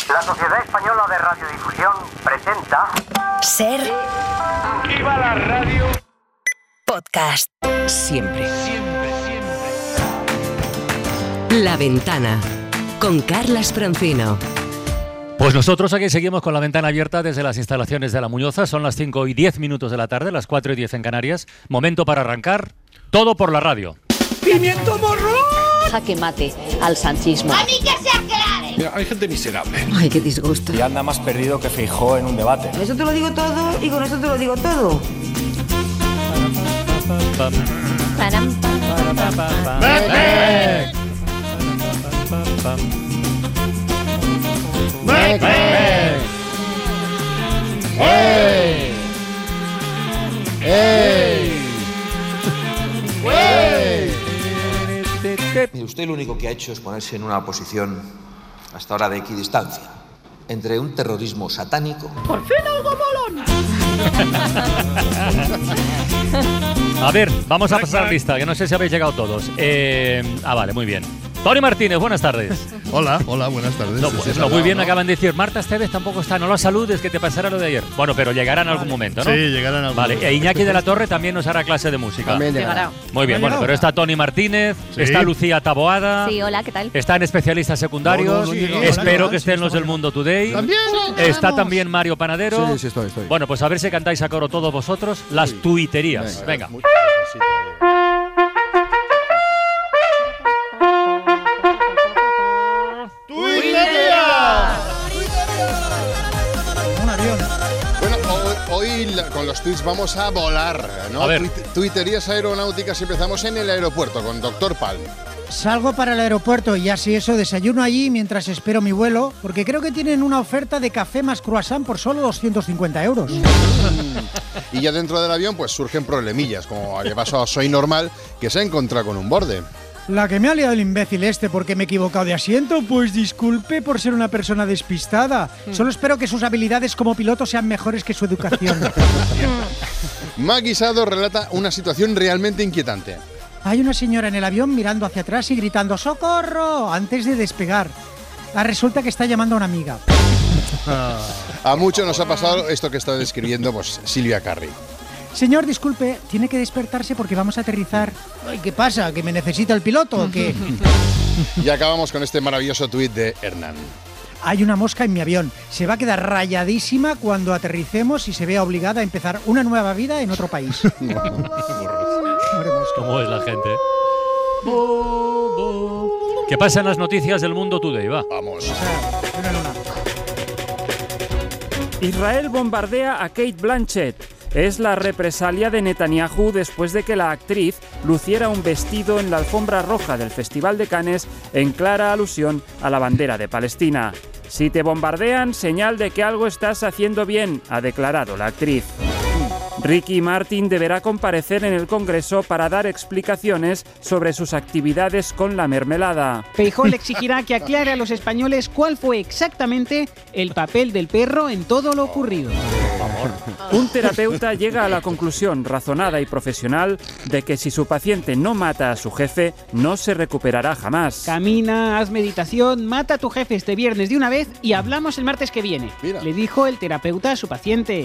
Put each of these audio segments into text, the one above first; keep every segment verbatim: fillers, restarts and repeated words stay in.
La Sociedad Española de Radiodifusión presenta... Ser... ¡Viva la radio! Podcast. Siempre. Siempre, siempre. La Ventana. Con Carlas Francino. Pues nosotros aquí seguimos con la ventana abierta desde las instalaciones de La Muñoza. Son las cinco y diez minutos de la tarde, las cuatro y diez en Canarias. Momento para arrancar. Todo por la radio. ¡Pimiento morro! Jaque mate al sanchismo. ¡A mí que se aclare! Mira, hay gente miserable. Ay, qué disgusto. Y anda más perdido que Feijóo en un debate. Eso te lo digo todo y con eso te lo digo todo. ¡Mec, mec! ¡Ey! ¡Ey! ¡Ey! Usted lo único que ha hecho es ponerse en una posición hasta ahora de equidistancia entre un terrorismo satánico. ¡Por fin algo molón! A ver, vamos a pasar lista, que no sé si habéis llegado todos. Eh, ah, vale, muy bien. Tony Martínez, buenas tardes. Hola, hola, buenas tardes. No, pues, no, muy bien, ¿no? Acaban de decir, Marta Esteves tampoco está, no la saludes, que te pasará lo de ayer. Bueno, pero llegará en algún vale. momento, ¿no? Sí, llegará en algún vale. momento. E Iñaki de la Torre también nos hará clase de música. También llegará. Muy bien, bueno, pero está Tony Martínez, Sí. está Lucía Taboada. Sí, hola, ¿qué tal? Están especialistas secundarios. No, no, no, no, no, Espero no, que estén los del Mundo Today. También. Está también Mario Panadero. Sí, sí, estoy, estoy. Bueno, pues a ver si cantáis a coro todos vosotros las Sí. tuiterías. Venga. Mucho necesito, eh. Un avión. Bueno, hoy, hoy la- con los tweets vamos a volar, ¿no? A ver. Tuit- Tuiterías aeronáuticas. Empezamos en el aeropuerto con doctor Palm. Salgo para el aeropuerto y así eso, desayuno allí mientras espero mi vuelo, porque creo que tienen una oferta de café más croissant por solo doscientos cincuenta euros. Y ya dentro del avión pues surgen problemillas, como le pasó a Soy Normal, que se ha encontrado con un borde. La que me ha liado el imbécil este porque me he equivocado de asiento, pues disculpe por ser una persona despistada. Solo espero que sus habilidades como piloto sean mejores que su educación. Mac Guisado relata una situación realmente inquietante. Hay una señora en el avión mirando hacia atrás y gritando ¡socorro! Antes de despegar. Ah, resulta que está llamando a una amiga. A muchos nos ha pasado esto que está describiendo pues Silvia Carri. Señor, disculpe, tiene que despertarse porque vamos a aterrizar. Ay, ¿qué pasa? ¿Que me necesita el piloto o qué? Y acabamos con este maravilloso tuit de Hernán. Hay una mosca en mi avión. Se va a quedar rayadísima cuando aterricemos y se vea obligada a empezar una nueva vida en otro país. Pobre mosca. ¿Cómo es la gente? ¿Qué pasa en las noticias del Mundo Today? Va. Vamos. Una luna. Israel bombardea a Kate Blanchett. Es la represalia de Netanyahu después de que la actriz luciera un vestido en la alfombra roja del Festival de Cannes en clara alusión a la bandera de Palestina. Si te bombardean, señal de que algo estás haciendo bien, ha declarado la actriz. Ricky Martin deberá comparecer en el Congreso para dar explicaciones sobre sus actividades con la mermelada. Feijóo le exigirá que aclare a los españoles cuál fue exactamente el papel del perro en todo lo ocurrido. Un terapeuta llega a la conclusión razonada y profesional de que si su paciente no mata a su jefe, no se recuperará jamás. Camina, haz meditación, mata a tu jefe este viernes de una vez y hablamos el martes que viene, Mira. le dijo el terapeuta a su paciente.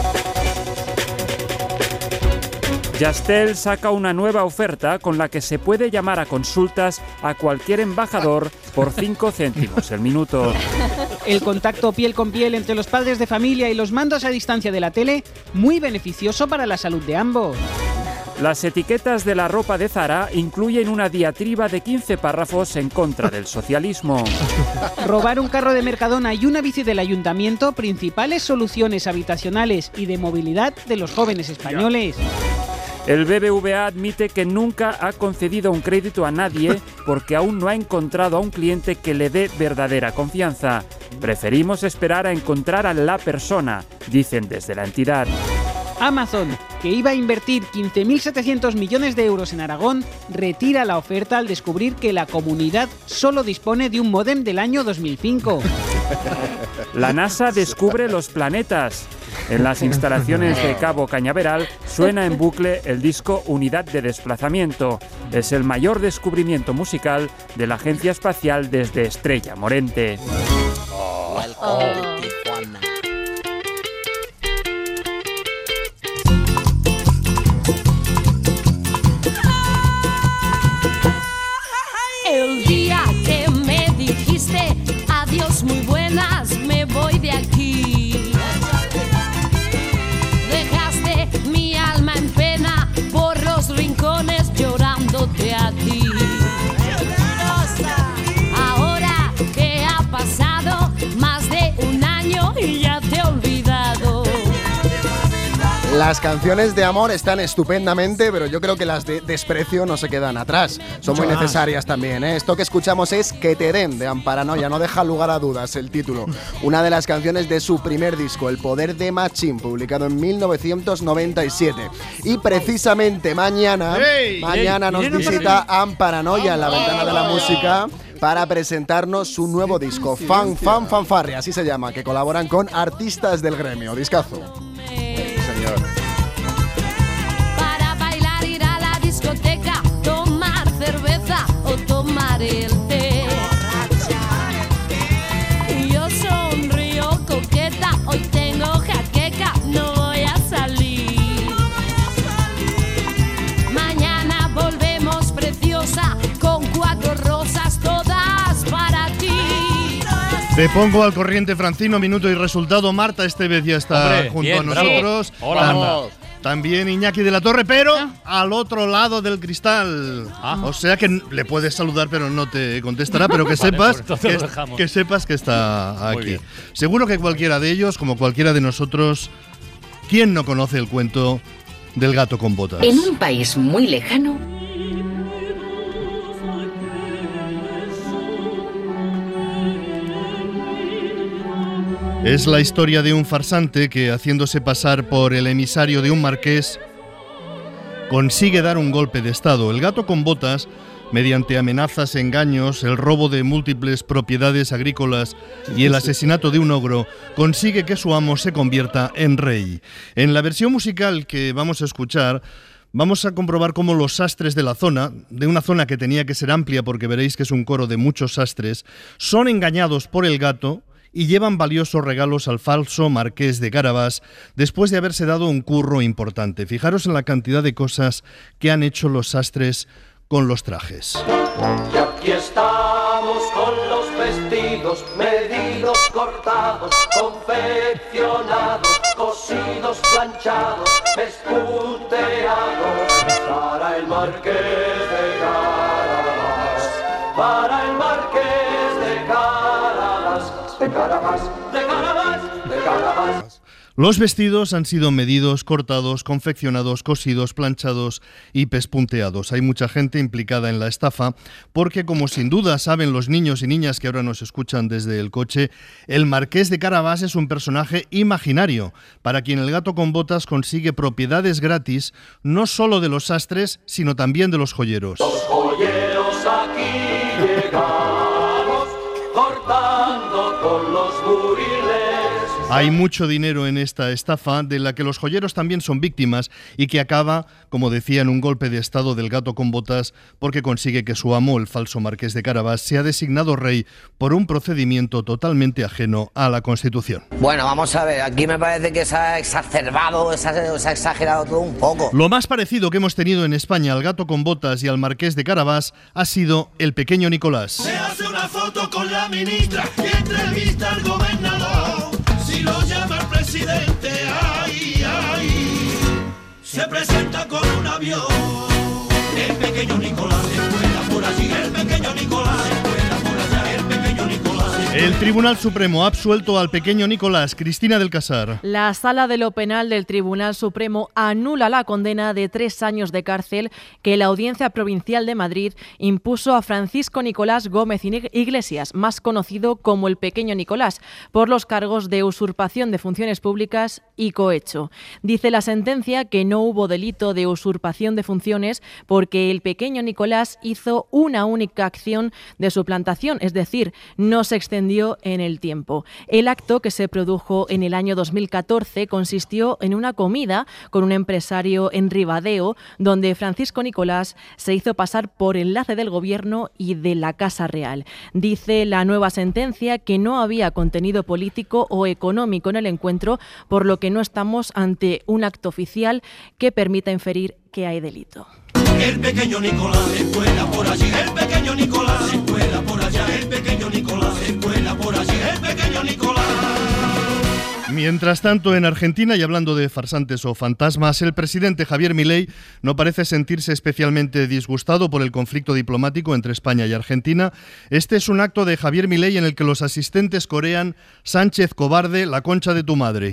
Yastel saca una nueva oferta con la que se puede llamar a consultas a cualquier embajador por cinco céntimos el minuto. El contacto piel con piel entre los padres de familia y los mandos a distancia de la tele, muy beneficioso para la salud de ambos. Las etiquetas de la ropa de Zara incluyen una diatriba de quince párrafos en contra del socialismo. Robar un carro de Mercadona y una bici del ayuntamiento, principales soluciones habitacionales y de movilidad de los jóvenes españoles. El B B V A admite que nunca ha concedido un crédito a nadie porque aún no ha encontrado a un cliente que le dé verdadera confianza. Preferimos esperar a encontrar a la persona, dicen desde la entidad. Amazon, que iba a invertir quince mil setecientos millones de euros en Aragón, retira la oferta al descubrir que la comunidad solo dispone de un módem del año dos mil cinco. La NASA descubre los planetas. En las instalaciones de Cabo Cañaveral suena en bucle el disco Unidad de Desplazamiento. Es el mayor descubrimiento musical de la Agencia Espacial desde Estrella Morente. Welcome to Tijuana. El día que me dijiste adiós muy buenas, me voy de aquí. Dejaste mi alma en pena por los rincones llorándote a ti. Ahora que ha pasado más de un año y ya te he olvidado. Las canciones de amor están estupendamente, pero yo creo que las de desprecio no se quedan atrás. Son muy necesarias también, ¿eh? Esto que escuchamos es Que te den, de Amparanoia, no deja lugar a dudas el título. Una de las canciones de su primer disco, El poder de Machín, publicado en mil novecientos noventa y siete. Y precisamente mañana, hey, mañana hey, nos visita Amparanoia en la ventana de la música para presentarnos su nuevo disco, Fan Fan Fanfarre, así se llama, que colaboran con artistas del gremio. Discazo. Para bailar, ir a la discoteca, tomar cerveza o tomar el té. Yo sonrío coqueta, hoy tengo jaqueca, no voy a salir. Mañana volvemos preciosa, con cuatro rosas todas para ti. Te pongo al corriente, Francino, minuto y resultado. Marta Estevez ya está Hombre, junto bien, a nosotros. Hola, Marta. También Iñaki de la Torre, pero ah. al otro lado del cristal. Ah. O sea que le puedes saludar, pero no te contestará, pero que vale, sepas pues que, que sepas que está aquí. Seguro que cualquiera de ellos, como cualquiera de nosotros, ¿quién no conoce el cuento del gato con botas? En un país muy lejano, es la historia de un farsante que, haciéndose pasar por el emisario de un marqués, consigue dar un golpe de estado. El gato con botas, mediante amenazas, engaños, el robo de múltiples propiedades agrícolas y el asesinato de un ogro, consigue que su amo se convierta en rey. En la versión musical que vamos a escuchar, vamos a comprobar cómo los sastres de la zona, de una zona que tenía que ser amplia porque veréis que es un coro de muchos sastres, son engañados por el gato y llevan valiosos regalos al falso marqués de Carabás después de haberse dado un curro importante. Fijaros en la cantidad de cosas que han hecho los sastres con los trajes. Y aquí estamos con los vestidos medidos, cortados, confeccionados, cosidos, planchados, esputeados para el marqués de Carabás, para el marqués de Carabás. De Carabás, de Carabás, de Carabás. Los vestidos han sido medidos, cortados, confeccionados, cosidos, planchados y pespunteados. Hay mucha gente implicada en la estafa porque, como sin duda saben los niños y niñas que ahora nos escuchan desde el coche, el marqués de Carabás es un personaje imaginario para quien el gato con botas consigue propiedades gratis, no solo de los sastres, sino también de los joyeros. Los joyeros aquí llegamos, cortando con los buriles. Hay mucho dinero en esta estafa de la que los joyeros también son víctimas y que acaba, como decía, en un golpe de estado del gato con botas porque consigue que su amo, el falso marqués de Carabás, sea designado rey por un procedimiento totalmente ajeno a la Constitución. Bueno, vamos a ver, aquí me parece que se ha exacerbado, se ha, se ha exagerado todo un poco. Lo más parecido que hemos tenido en España al gato con botas y al marqués de Carabás ha sido el pequeño Nicolás. Se hace una foto con la ministra y entrevista al gobernador. Si lo llama el presidente, ay, ay, se presenta con un avión. El pequeño Nicolás se cuela por allí, el pequeño Nicolás se cuela por allá, el pequeño Nicolás se cuela. El Tribunal Supremo ha absuelto al pequeño Nicolás. Cristina del Casar. La Sala de lo Penal del Tribunal Supremo anula la condena de tres años de cárcel que la Audiencia Provincial de Madrid impuso a Francisco Nicolás Gómez Iglesias, más conocido como el pequeño Nicolás, por los cargos de usurpación de funciones públicas y cohecho. Dice la sentencia que no hubo delito de usurpación de funciones porque el pequeño Nicolás hizo una única acción de suplantación, es decir, no se extendió extendió en el tiempo. El acto, que se produjo en el año dos mil catorce, consistió en una comida con un empresario en Ribadeo, donde Francisco Nicolás se hizo pasar por enlace del gobierno y de la Casa Real. Dice la nueva sentencia que no había contenido político o económico en el encuentro, por lo que no estamos ante un acto oficial que permita inferir que hay delito. El pequeño Nicolás se cuela por allí, el pequeño Nicolás se cuela por allá, el pequeño Nicolás se cuela por allí, el pequeño Nicolás. Mientras tanto, en Argentina, y hablando de farsantes o fantasmas, el presidente Javier Milei no parece sentirse especialmente disgustado por el conflicto diplomático entre España y Argentina. Este es un acto de Javier Milei en el que los asistentes corean "Sánchez cobarde, la concha de tu madre".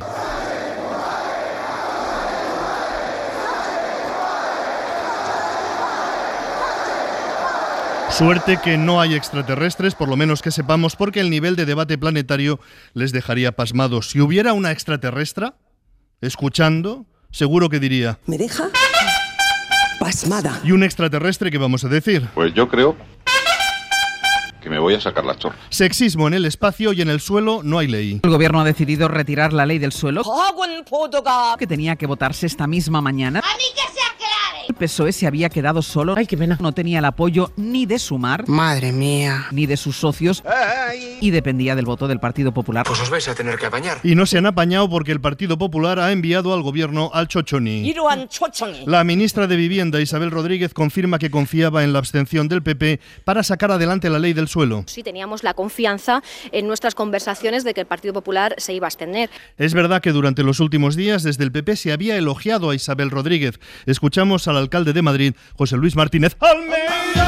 Suerte que no hay extraterrestres, por lo menos que sepamos, porque el nivel de debate planetario les dejaría pasmados. Si hubiera una extraterrestre escuchando, seguro que diría: ¿me deja pasmada? ¿Y un extraterrestre qué vamos a decir? Pues yo creo que me voy a sacar la chorra. Sexismo en el espacio y en el suelo no hay ley. El gobierno ha decidido retirar la ley del suelo, que tenía que votarse esta misma mañana. El P S O E se había quedado solo. Ay, qué pena. No tenía el apoyo ni de Sumar, madre mía, ni de sus socios, y dependía del voto del Partido Popular. Pues os vais a tener que apañar. Y no se han apañado porque el Partido Popular ha enviado al gobierno al chochoni. La ministra de Vivienda, Isabel Rodríguez, confirma que confiaba en la abstención del P P para sacar adelante la ley del suelo. Sí, teníamos la confianza en nuestras conversaciones de que el Partido Popular se iba a abstener. Es verdad que durante los últimos días desde el P P se había elogiado a Isabel Rodríguez. Escuchamos al alcalde de Madrid, José Luis Martínez Almeida.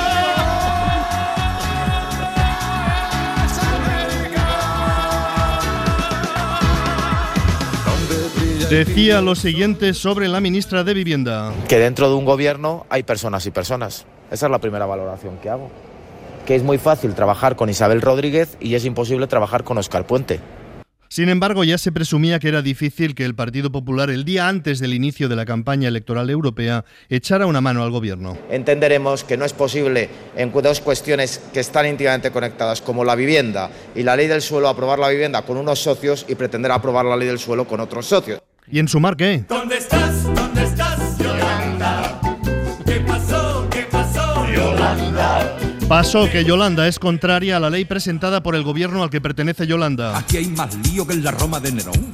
Decía lo siguiente sobre la ministra de Vivienda. Que dentro de un gobierno hay personas y personas. Esa es la primera valoración que hago. Que es muy fácil trabajar con Isabel Rodríguez y es imposible trabajar con Óscar Puente. Sin embargo, ya se presumía que era difícil que el Partido Popular, el día antes del inicio de la campaña electoral europea, echara una mano al gobierno. Entenderemos que no es posible, en dos cuestiones que están íntimamente conectadas, como la vivienda y la ley del suelo, aprobar la vivienda con unos socios y pretender aprobar la ley del suelo con otros socios. ¿Y en Sumar qué? ¿Dónde estás? ¿Dónde estás, Yolanda? ¿Qué pasó? ¿Qué pasó, Yolanda? Pasó que Yolanda es contraria a la ley presentada por el gobierno al que pertenece Yolanda. Aquí hay más lío que en la Roma de Nerón.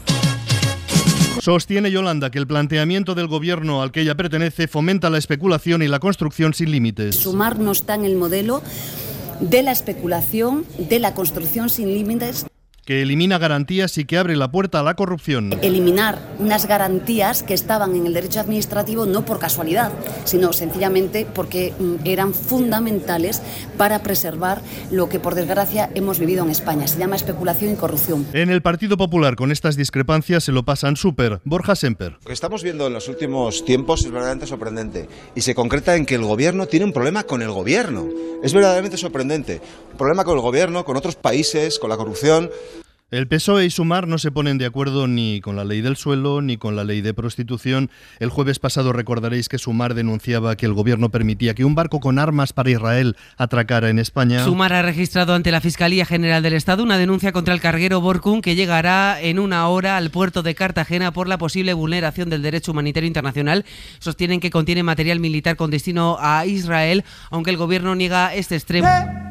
Sostiene Yolanda que el planteamiento del gobierno al que ella pertenece fomenta la especulación y la construcción sin límites. Sumar no está en el modelo de la especulación, de la construcción sin límites. Que elimina garantías y que abre la puerta a la corrupción. Eliminar unas garantías que estaban en el derecho administrativo no por casualidad, sino sencillamente porque eran fundamentales para preservar lo que por desgracia hemos vivido en España. Se llama especulación y corrupción. En el Partido Popular con estas discrepancias se lo pasan súper. Borja Semper. Lo que estamos viendo en los últimos tiempos es verdaderamente sorprendente y se concreta en que el gobierno tiene un problema con el gobierno. Es verdaderamente sorprendente. Un problema con el gobierno, con otros países, con la corrupción. El P S O E y Sumar no se ponen de acuerdo ni con la ley del suelo ni con la ley de prostitución. El jueves pasado recordaréis que Sumar denunciaba que el gobierno permitía que un barco con armas para Israel atracara en España. Sumar ha registrado ante la Fiscalía General del Estado una denuncia contra el carguero Borkum que llegará en una hora al puerto de Cartagena por la posible vulneración del derecho humanitario internacional. Sostienen que contiene material militar con destino a Israel, aunque el gobierno niega este extremo.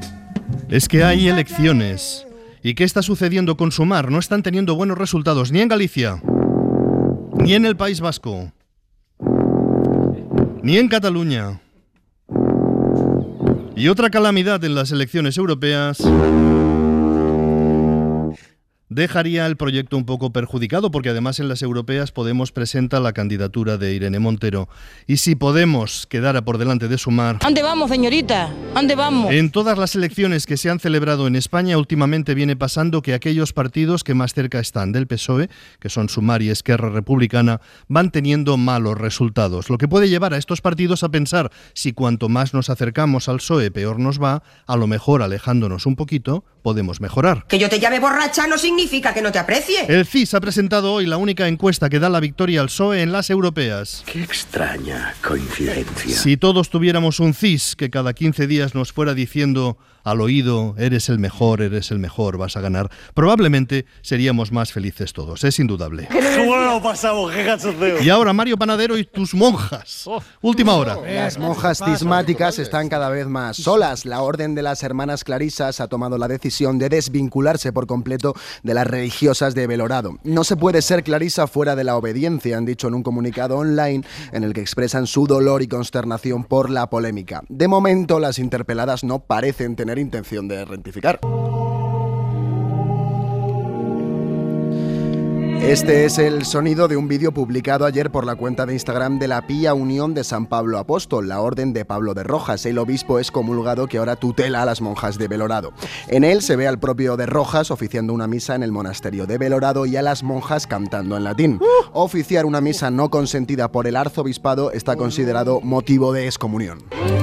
Es que hay elecciones. ¿Y qué está sucediendo con Sumar? No están teniendo buenos resultados ni en Galicia, ni en el País Vasco, ni en Cataluña. Y otra calamidad en las elecciones europeas dejaría el proyecto un poco perjudicado, porque además en las europeas Podemos presenta la candidatura de Irene Montero. Y si Podemos quedara por delante de Sumar... ¿Dónde vamos, señorita? ¿Dónde vamos? En todas las elecciones que se han celebrado en España últimamente viene pasando que aquellos partidos que más cerca están del P S O E, que son Sumar y Esquerra Republicana, van teniendo malos resultados. Lo que puede llevar a estos partidos a pensar si cuanto más nos acercamos al P S O E peor nos va, a lo mejor alejándonos un poquito podemos mejorar. Que yo te llame borracha no significa que no te aprecie. El C I S ha presentado hoy la única encuesta que da la victoria al P S O E en las europeas. Qué extraña coincidencia. Si todos tuviéramos un C I S que cada quince días nos fuera diciendo al oído, eres el mejor, eres el mejor, vas a ganar, probablemente seríamos más felices todos, es indudable. ¿Cómo lo pasamos? ¡Qué cachondeo! Y ahora Mario Panadero y tus monjas. Última hora. Las monjas cismáticas están cada vez más solas. La Orden de las Hermanas Clarisas ha tomado la decisión de desvincularse por completo de las religiosas de Belorado. No se puede ser clarisa fuera de la obediencia, han dicho en un comunicado online en el que expresan su dolor y consternación por la polémica. De momento, las interpeladas no parecen tener intención de rectificar. Este es el sonido de un vídeo publicado ayer por la cuenta de Instagram de la Pía Unión de San Pablo Apóstol, la Orden de Pablo de Rojas. El obispo es comulgado que ahora tutela a las monjas de Belorado. En él se ve al propio de Rojas oficiando una misa en el monasterio de Belorado y a las monjas cantando en latín. Oficiar una misa no consentida por el arzobispado está considerado motivo de excomunión.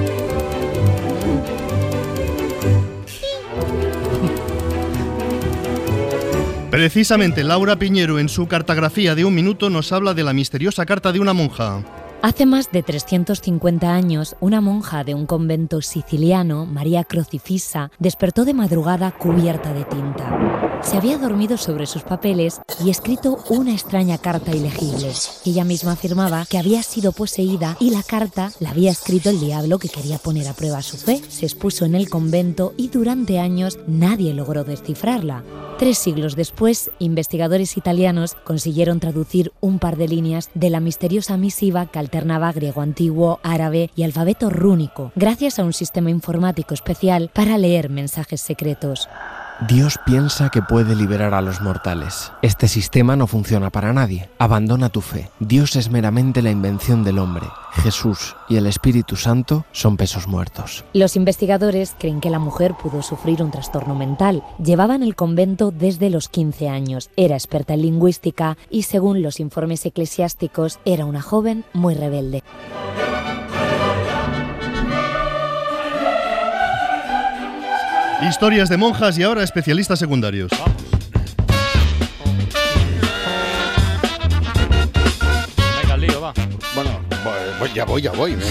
Precisamente Laura Piñero, en su cartografía de un minuto, nos habla de la misteriosa carta de una monja. Hace más de trescientos cincuenta años, una monja de un convento siciliano, María Crocifissa, despertó de madrugada cubierta de tinta. Se había dormido sobre sus papeles y escrito una extraña carta ilegible. Ella misma afirmaba que había sido poseída y la carta la había escrito el diablo, que quería poner a prueba su fe. Se expuso en el convento y durante años nadie logró descifrarla. Tres siglos después, investigadores italianos consiguieron traducir un par de líneas de la misteriosa misiva que alternaba griego antiguo, árabe y alfabeto rúnico, gracias a un sistema informático especial para leer mensajes secretos. Dios piensa que puede liberar a los mortales. Este sistema no funciona para nadie. Abandona tu fe. Dios es meramente la invención del hombre. Jesús y el Espíritu Santo son pesos muertos. Los investigadores creen que la mujer pudo sufrir un trastorno mental. Llevaba en el convento desde los quince años. Era experta en lingüística y, según los informes eclesiásticos, era una joven muy rebelde. Historias de monjas y ahora especialistas secundarios. Venga, al lío, va. Bueno, voy, ya voy, ya voy. Me,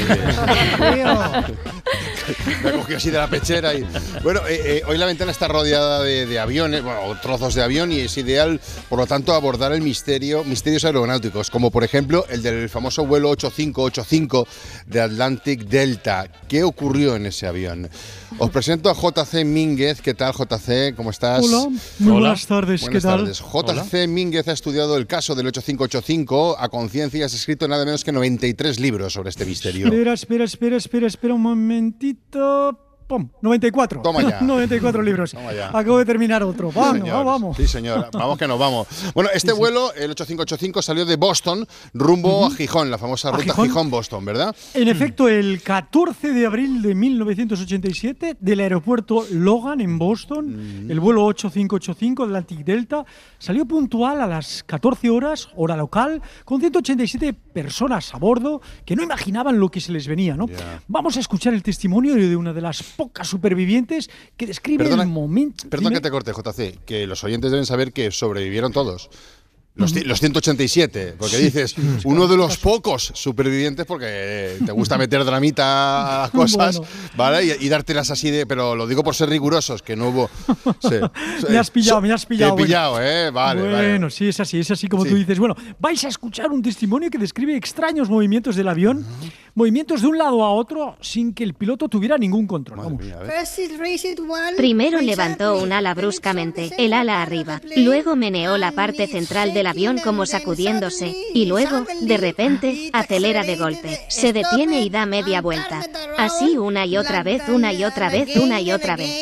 me ha cogido así de la pechera. Y, bueno, eh, eh, hoy la ventana está rodeada de, de aviones, bueno, trozos de avión, y es ideal, por lo tanto, abordar el misterio, misterios aeronáuticos, como por ejemplo el del famoso vuelo ocho cinco ocho cinco de Atlantic Delta. ¿Qué ocurrió en ese avión? Os presento a J C Mínguez. ¿Qué tal, J C? ¿Cómo estás? Hola, muy Hola. buenas tardes. Buenas ¿Qué tal? tardes. J C Hola. Mínguez ha estudiado el caso del ocho cinco ocho cinco a conciencia y has escrito nada menos que noventa y tres libros sobre este misterio. Espera, espera, espera, espera, espera un momentito. ¡Pum! noventa y cuatro. Toma ya. noventa y cuatro libros. Toma ya. Acabo de terminar otro. Vamos, sí, vamos, vamos. Sí, señor. Vamos que nos vamos. Bueno, este sí, sí. vuelo, el ocho cinco ocho cinco, salió de Boston rumbo uh-huh. a Gijón, la famosa ruta Gijón-Boston, ¿verdad? En efecto, el catorce de abril de mil novecientos ochenta y siete, del aeropuerto Logan, en Boston, uh-huh. el vuelo ocho cinco ocho cinco Atlantic Delta salió puntual a las catorce horas, hora local, con ciento ochenta y siete personas a bordo que no imaginaban lo que se les venía, ¿no? Yeah. Vamos a escuchar el testimonio de una de las pocas supervivientes que describe perdona, el momento. Perdón que te corte, J C, que los oyentes deben saber que sobrevivieron todos. Los, los ciento ochenta y siete, porque sí, dices, sí, sí, uno de los pocos supervivientes, porque te gusta meter dramita a cosas, bueno. ¿vale? Y, y dártelas así de, pero lo digo por ser rigurosos, que no hubo... Sí. Me has pillado, me has pillado. Te he pillado, bueno. ¿eh? Vale, Bueno, vale. sí, es así, es así como sí. tú dices. Bueno, vais a escuchar un testimonio que describe extraños movimientos del avión, uh-huh. movimientos de un lado a otro sin que el piloto tuviera ningún control. Vamos. Mía, Primero levantó un ala bruscamente, el ala arriba, luego meneó la parte central del avión como sacudiéndose, y luego, de repente, acelera de golpe, se detiene y da media vuelta. Así una y otra vez, una y otra vez, una y otra vez.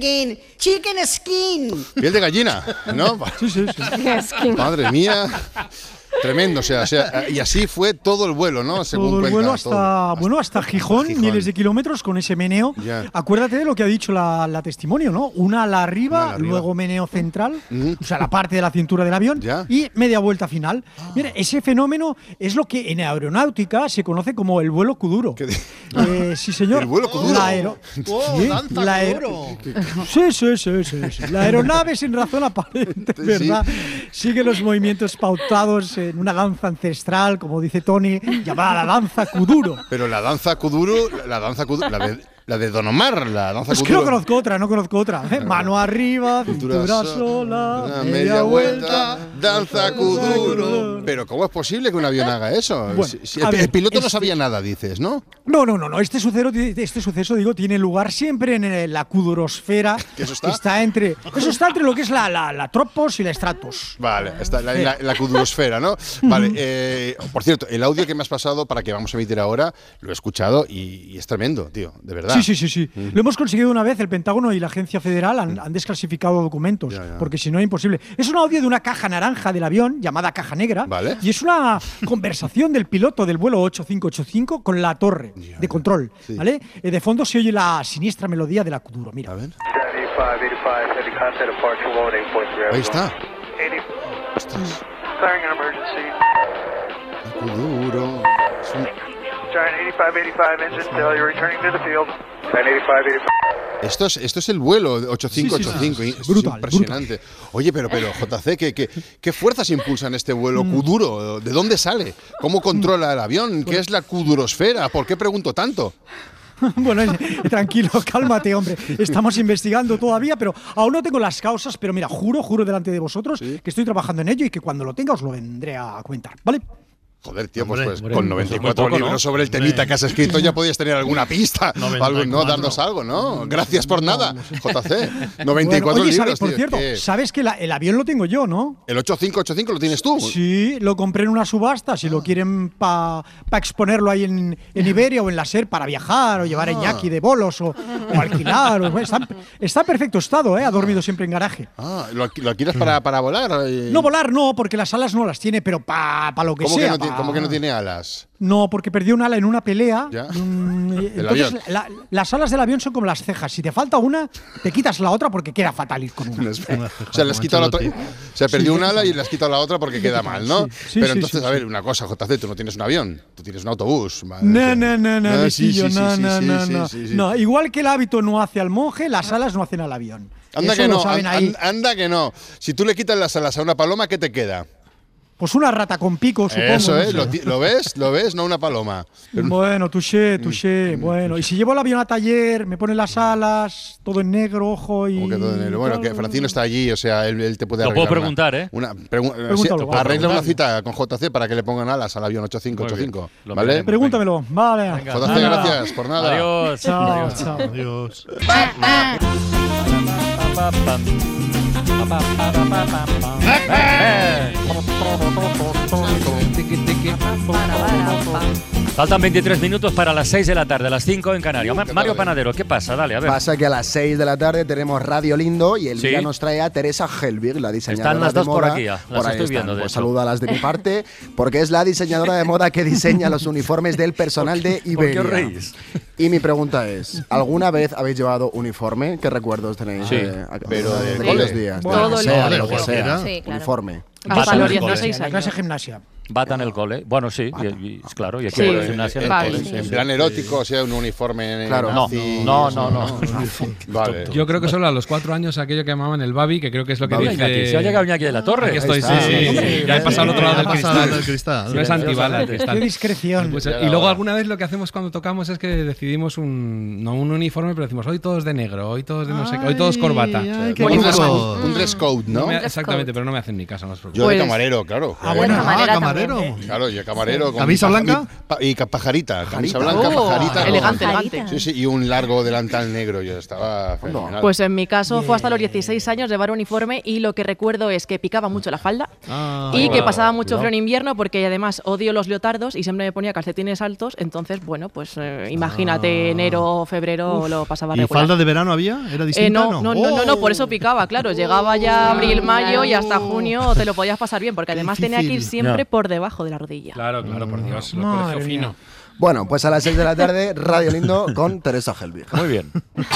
Piel de gallina, ¿no? Sí, sí, sí. Madre mía. Tremendo, o sea, o sea, y así fue todo el vuelo, ¿no? Según todo el cuenta, vuelo hasta, todo. bueno, hasta Gijón, Gijón, miles de kilómetros con ese meneo. Ya. Acuérdate de lo que ha dicho la, la testimonio, ¿no? Una ala arriba, Una ala arriba. luego meneo central, uh-huh. o sea, la parte de la cintura del avión, ya. y media vuelta final. Ah. Mira, ese fenómeno es lo que en aeronáutica se conoce como el vuelo Kuduro. Eh, sí, señor. El vuelo Kuduro. La aero... Oh, ¿Sí? danza la aer... sí, sí, sí, sí, sí. La aeronave sin razón aparente, ¿verdad? Sí. Sigue los movimientos pautados en una danza ancestral, como dice Tony, llamada la danza Kuduro. Pero la danza Kuduro, la danza Kuduro, la, La de Don Omar, la danza Es que no conozco otra, no conozco otra. ¿eh? Mano arriba, cintura sola, media vuelta, danza kuduro. Pero ¿cómo es posible que un avión haga eso? Bueno, si, si el, ver, el piloto este, no sabía nada, dices, ¿no? No, no, no, no. Este suceso, este suceso, digo, tiene lugar siempre en la kudurosfera. ¿Qué eso está? Que está entre, eso está entre lo que es la, la, la tropos y la estratos. Vale, está en la, la, la kudurosfera, ¿no? Vale, eh, por cierto, el audio que me has pasado para que vamos a emitir ahora, lo he escuchado y, y es tremendo, tío, de verdad. Sí, sí, sí, sí. Mm. Lo hemos conseguido una vez, el Pentágono y la Agencia Federal han, han desclasificado documentos, ya, ya. porque si no es imposible. Es un audio de una caja naranja del avión, llamada caja negra, vale. y es una conversación del piloto del vuelo ocho cinco ocho cinco con la torre ya, de control, sí. ¿vale? Eh, de fondo se oye la siniestra melodía de la kuduro, mira. A ver. Ahí está. Ostras. La kuduro. Es un... Esto es, esto es el vuelo ocho cinco ocho cinco, sí, sí, sí. Es brutal, impresionante. Brutal. Oye, pero, pero J C, ¿qué, qué, ¿qué fuerzas impulsan este vuelo kuduro? ¿De dónde sale? ¿Cómo controla el avión? ¿Qué es la kudurosfera? ¿Por qué pregunto tanto? Bueno, eh, tranquilo, cálmate, hombre. Estamos investigando todavía, pero aún no tengo las causas. Pero mira, juro, juro delante de vosotros ¿sí? que estoy trabajando en ello y que cuando lo tenga os lo vendré a comentar, ¿vale? Joder, tío, pues, hombre, pues hombre, con noventa y cuatro poco, libros ¿no? sobre el temita que has escrito ya podías tener alguna pista, algo, ¿no? Darnos algo, ¿no? Gracias por no, nada, no sé. J C. noventa y cuatro bueno, oye, libros, ¿sabes, por tío, cierto, ¿qué? ¿sabes que la, el avión lo tengo yo, no? ¿El ocho cinco ocho cinco lo tienes tú? Sí, lo compré en una subasta. Si ah. lo quieren para pa exponerlo ahí en, en Iberia o en la SER para viajar o llevar a Iñaki de bolos o, o alquilar. O, está, está en perfecto estado, ¿eh? Ha dormido siempre en garaje. Ah, ¿lo, lo alquilas para, para volar? No volar, no, porque las alas no las tiene, pero para pa lo que ¿Cómo sea. Que no tiene, pa... ¿Cómo que no tiene alas? No, porque perdió un ala en una pelea. ¿Ya? Mm, entonces, la, las alas del avión son como las cejas. Si te falta una, te quitas la otra porque queda fatal ir con una. O sea, le has quitado la otra. O sea, perdió sí, un ala y le has quitado la otra porque queda mal, ¿no? Sí, sí, Pero sí, entonces, sí, a ver, sí. una cosa, J C, tú no tienes un avión, tú tienes un autobús. No, no, no, no, no, sí, sí, no, sí, no, sí, no, sí, no. sí, sí. No, igual que el hábito no hace al monje, las alas no hacen al avión. Anda Eso que lo no, saben anda, ahí. anda que no. Si tú le quitas las alas a una paloma, ¿qué te queda? Pues una rata con pico, supongo. Eso, ¿eh? No sé. ¿Lo, ¿Lo ves? ¿Lo ves? No una paloma. Pero... Bueno, touché, touché. Bueno, y si llevo el avión a taller, me pone las alas, todo en negro, ojo y… ¿Cómo que todo en negro? Bueno, que Francino está allí, o sea, él, él te puede Lo arreglar. puedo preguntar, una, ¿eh? Una, pregu sí, arregla una cita con J C para que le pongan alas al avión ocho cinco ocho cinco. ¿Vale? Veremos, Pregúntamelo. venga. Vale. Venga. J C, gracias por nada. Adiós. Chao, Adiós. chao. Adiós. Faltan veintitrés minutos para las seis de la tarde, a las cinco en Canarias. Ma Mario Panadero, ¿qué pasa? Dale, a ver. Pasa que a las seis de la tarde tenemos Radio Lindo y el ¿Sí? día nos trae a Teresa Helbig, la diseñadora Están las de dos moda. por aquí, ya. Las por ahí estoy están. viendo, de Pues hecho. salúdalas de mi parte, porque es la diseñadora de moda que diseña los uniformes del personal de Iberia. ¿Por qué os reís? Y mi pregunta es, ¿alguna vez habéis llevado uniforme? ¿Qué recuerdos tenéis? Sí. Eh, Pero de de aquellos cole. días? Todo de lo que el sea, cole, de lo que cualquiera. sea. Sí, claro. Uniforme. Hasta los Bata en el cole. dieciséis La clase de años. gimnasia. Bata en el cole. Bueno, sí, y, y, claro, y aquí Sí. en la gimnasia en el Vale. cole. Sí, sí, En sí. plan erótico, o sea, un uniforme Claro. No, nazi, no, eso, no, no. Vale. Yo creo que solo a los cuatro años aquello que llamaban el Babi, que creo que es lo que Mira, dice… Iñaki, se ha llegado Iñaki de la Torre. Aquí estoy, sí, Ahí está. sí. Hombre, Ya he pasado al otro lado del Ha pasado cristal. del cristal. No es antibala el Qué cristal. discreción. Pues, Ya y luego va. alguna vez lo que hacemos cuando tocamos es que decidimos un… No un uniforme, pero decimos hoy todos de negro, hoy todos de no sé qué, hoy todos corbata. Ay, qué Un dress, bonito. un dress code, ¿no? No me- dress exactamente, code. pero no me hacen ni caso, no os Yo preocupéis. de Pues- camarero, claro. Ah, bueno. Camarera Ah, camarero. también. Claro, yo camarero. con ¿Camisa mi paja- blanca? mi pa- y ca- pajarita. Camisa Pajarita. blanca, Oh, pajarita. con- elegante, elegante. Sí, sí, y un largo delantal negro. Yo estaba fenomenal. Pues en mi caso fue hasta los dieciséis años llevar uniforme y lo que recuerdo es que picaba mucho la falda Ah, y que cuidado, pasaba mucho cuidado. frío en invierno porque además odio los leotardos y siempre me ponía calcetines altos, entonces bueno, pues eh, imagínate enero, febrero lo pasaba ¿Y regular. falda de verano había? ¿Era distinta? Eh, no, no, no, no, no, por eso picaba, claro. Llegaba ya abril, mayo y hasta junio te lo podías pasar bien, porque además tenía que ir difícil. siempre Ya. por debajo de la rodilla. Claro, claro, por Dios, lo Madre colegio mía. fino. Bueno, pues a las seis de la tarde, Radio Lindo con Teresa Helbig. Muy bien.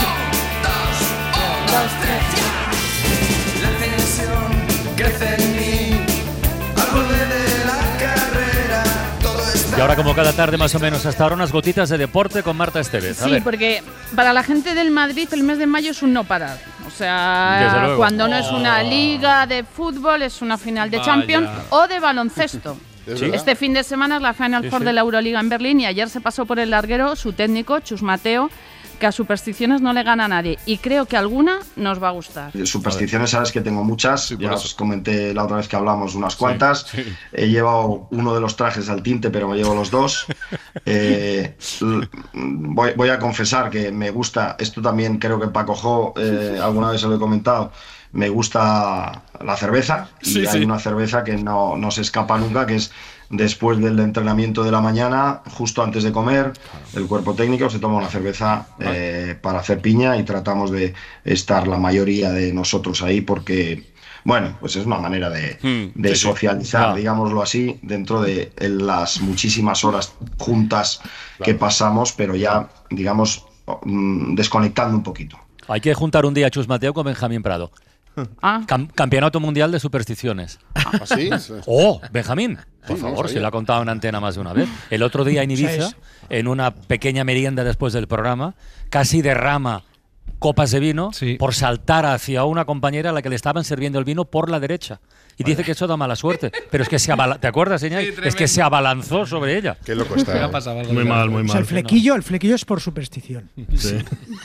La tensión crece en mí al volver de la carrera. Todo está Y ahora, como cada tarde más o menos hasta ahora, unas gotitas de deporte con Marta Estevez. A Sí, ver. porque para la gente del Madrid el mes de mayo es un no parar. O Desde sea, luego. cuando no es una liga de fútbol, es una final de Vaya. Champions o de baloncesto. ¿Es verdad? Este fin de semana es la Final Sí, Four sí. de la Euroliga en Berlín y ayer se pasó por el larguero su técnico, Chus Mateo, que a supersticiones no le gana a nadie y creo que alguna nos va a gustar. Supersticiones, sabes que tengo muchas, sí, ya os comenté la otra vez que hablamos unas cuantas. Sí, sí. He llevado uno de los trajes al tinte, pero me llevo los dos. eh, voy, voy a confesar que me gusta, esto también creo que Paco Jo, eh, alguna vez se lo he comentado, me gusta la cerveza y sí, hay sí. una cerveza que no, no se escapa nunca, que es después del entrenamiento de la mañana, justo antes de comer, el cuerpo técnico se toma una cerveza eh, para hacer piña y tratamos de estar la mayoría de nosotros ahí porque, bueno, pues es una manera de, mm, de sí, socializar, sí. digámoslo así, dentro de las muchísimas horas juntas claro. que pasamos, pero ya, digamos, desconectando un poquito. Hay que juntar un día Chus Mateo con Benjamín Prado. Ah. Cam- campeonato mundial de supersticiones. ¿Ah, sí? Oh, Benjamín, por sí, favor, no si lo ha contado en antena más de una vez. El otro día en Ibiza, en una pequeña merienda después del programa, casi derrama copas de vino sí. por saltar hacia una compañera a la que le estaban sirviendo el vino por la derecha. Y vale. dice que eso da mala suerte. Pero es que se abalanzó, ¿te acuerdas, señor? Sí, es que se abalanzó sobre ella. Qué loco está. Muy mal, muy mal. O sea, el flequillo, el flequillo es por superstición. Sí.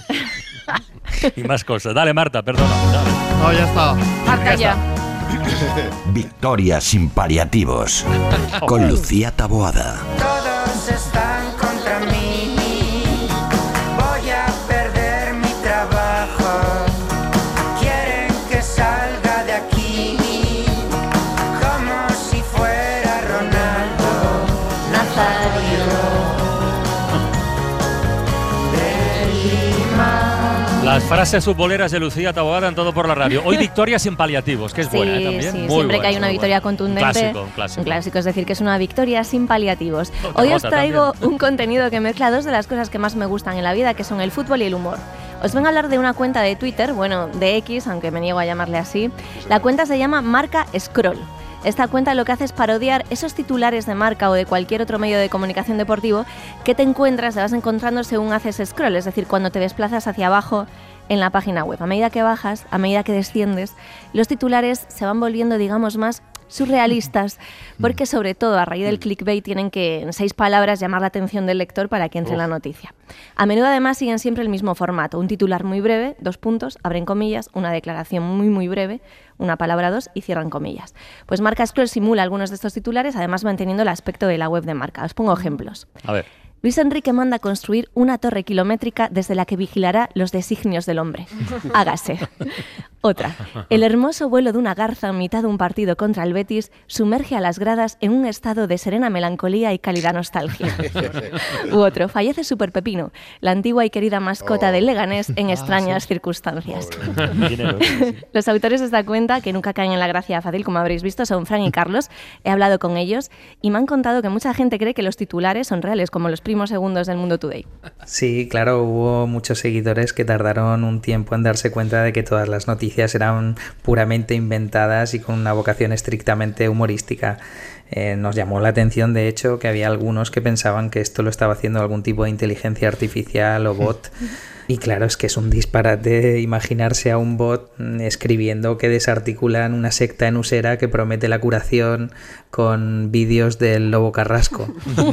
Y más cosas. Dale, Marta, perdona. Dale. No, ya está. Marta, ya. Victoria sin paliativos. Con Lucía Taboada. Todos están contra mí. Voy a perder mi trabajo. Quieren que salga de aquí. Como si fuera Ronaldo Nazario. Las frases futboleras de Lucía Taboada en Todo por la Radio. Hoy victoria sin paliativos, que es sí, buena ¿eh? también. Sí, muy siempre buena, que hay una victoria buena. contundente. Un clásico, un clásico. Un clásico, es decir, que es una victoria sin paliativos. Hoy os traigo también un contenido que mezcla dos de las cosas que más me gustan en la vida, que son el fútbol y el humor. Os vengo a hablar de una cuenta de Twitter, bueno, de X, aunque me niego a llamarle así. La cuenta se llama Marca Scroll. Esta cuenta lo que hace es parodiar esos titulares de Marca o de cualquier otro medio de comunicación deportivo que te encuentras, te vas encontrando según haces scroll, es decir, cuando te desplazas hacia abajo en la página web. A medida que bajas, a medida que desciendes, los titulares se van volviendo, digamos, más surrealistas, porque sobre todo a raíz del clickbait tienen que en seis palabras llamar la atención del lector para que entre en la noticia. A menudo además siguen siempre el mismo formato, un titular muy breve, dos puntos, abren comillas, una declaración muy muy breve, una palabra dos y cierran comillas. Pues Marca Scroll simula algunos de estos titulares, además manteniendo el aspecto de la web de Marca. Os pongo ejemplos. A ver. Luis Enrique manda construir una torre kilométrica desde la que vigilará los designios del hombre. Hágase. Otra. El hermoso vuelo de una garza en mitad de un partido contra el Betis sumerge a las gradas en un estado de serena melancolía y cálida nostalgia. U otro. Fallece Super Pepino, la antigua y querida mascota oh. del Leganés en extrañas ah, sí. circunstancias. Los autores de esta cuenta, que nunca caen en la gracia fácil, como habréis visto, son Fran y Carlos. He hablado con ellos y me han contado que mucha gente cree que los titulares son reales, como los primos segundos del Mundo Today. Sí, claro, hubo muchos seguidores que tardaron un tiempo en darse cuenta de que todas las noticias eran puramente inventadas y con una vocación estrictamente humorística. Eh, nos llamó la atención, de hecho, que había algunos que pensaban que esto lo estaba haciendo algún tipo de inteligencia artificial o bot. Y claro, es que es un disparate imaginarse a un bot escribiendo que desarticulan una secta en Usera que promete la curación con vídeos del Lobo Carrasco.